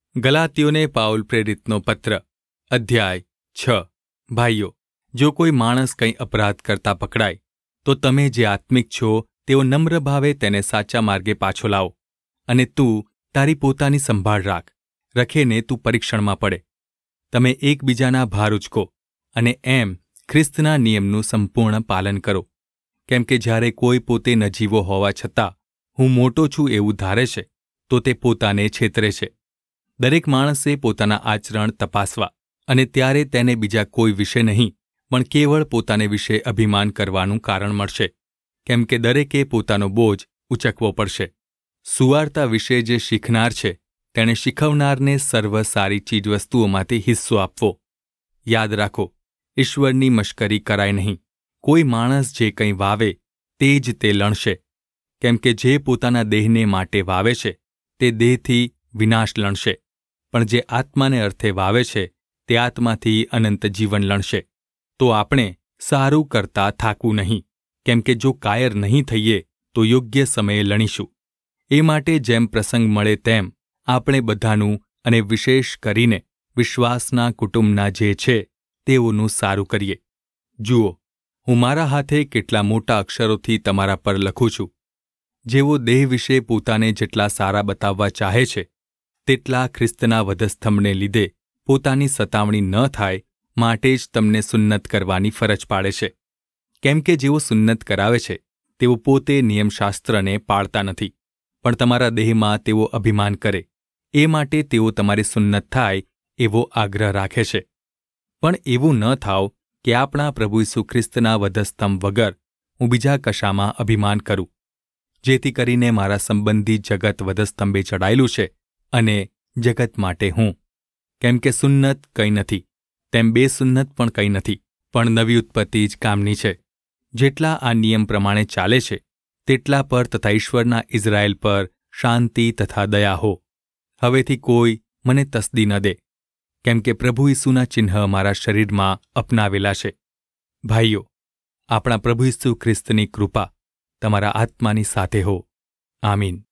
ગલાતીઓને Paul પ્રેરિતનો પત્ર અધ્યાય 6 ભાઈઓ, જો કોઈ માણસ કંઈ અપરાધ કરતા પકડાય તો તમે જે આત્મિક છો તેઓ નમ્ર ભાવે તેને સાચા માર્ગે પાછો લાવો, અને તું તારી પોતાની સંભાળ રાખ, રખેને તું પરીક્ષણમાં પડે. તમે એકબીજાના ભાર ઉચકો અને એમ ખ્રિસ્તના નિયમનું સંપૂર્ણ પાલન કરો. કેમ કે જ્યારે કોઈ પોતે નજીવો હોવા છતાં હું મોટો છું એવું ધારે છે તો તે પોતાને છેતરે છે. દરેક માણસે પોતાના આચરણ તપાસવા અને ત્યારે તેને બીજા કોઈ વિશે નહીં પણ કેવળ પોતાને વિશે અભિમાન કરવાનું કારણ મળશે, કેમ કે દરેકે પોતાનો બોજ ઉચકવો પડશે. સુવાર્તા વિશે જે શીખનાર છે તેણે શીખવનારને સર્વ સારી ચીજવસ્તુઓમાંથી હિસ્સો આપવો. યાદ રાખો, ઈશ્વરની મશ્કરી કરાય નહીં. કોઈ માણસ જે કંઈ વાવે તે જ તે લણશે, કેમ કે જે પોતાના દેહને માટે વાવે છે તે દેહથી વિનાશ લણશે, પણ જે આત્માને અર્થે વાવે છે તે આત્માથી અનંત જીવન લણશે. તો આપણે સારું કરતા થાકવું નહીં, કેમ કે જો કાયર નહીં થઈએ તો યોગ્ય સમયે લણીશું. એ માટે જેમ પ્રસંગ મળે તેમ આપણે બધાનું અને વિશેષ કરીને વિશ્વાસના કુટુંબના જે છે તેઓનું સારું કરીએ. જુઓ, હું મારા હાથે કેટલા મોટા અક્ષરોથી તમારા પર લખું છું. જેઓ દેહ વિશે પોતાને જેટલા સારા બતાવવા ચાહે છે તેટલા ખ્રિસ્તના વધસ્તંભને લીધે પોતાની સતાવણી ન થાય માટે જ તમને સુન્નત કરવાની ફરજ પાડે છે. કેમ કે જેઓ સુન્નત કરાવે છે તેઓ પોતે નિયમશાસ્ત્રને પાળતા નથી, પણ તમારા દેહમાં તેઓ અભિમાન કરે, એ માટે તેઓ તમારી સુન્નત થાય એવો આગ્રહ રાખે છે. પણ એવું ન થાવ કે આપણા પ્રભુ ઈસુ ખ્રિસ્તના વધસ્તંભ વગર હું બીજા કશામાં અભિમાન કરું, જેથી કરીને મારા સંબંધી જગત વધસ્તંભે ચડાયેલું છે અને જગત માટે હું. કેમ કે સુન્નત કંઈ નથી, તેમ બેસુન્નત પણ કંઈ નથી, પણ નવી ઉત્પત્તિ જ કામની છે. જેટલા આ નિયમ પ્રમાણે ચાલે છે તેટલા પર તથા ઈશ્વરના ઇઝરાયેલ પર શાંતિ તથા દયા હો. હવેથી કોઈ મને તસ્દી ન દે, કેમ કે પ્રભુ ઈસુના ચિહ્ન મારા શરીરમાં અપનાવેલા છે. ભાઈઓ, આપણા પ્રભુ ઈસુ ખ્રિસ્તની કૃપા તમારા આત્માની સાથે હો. આમીન.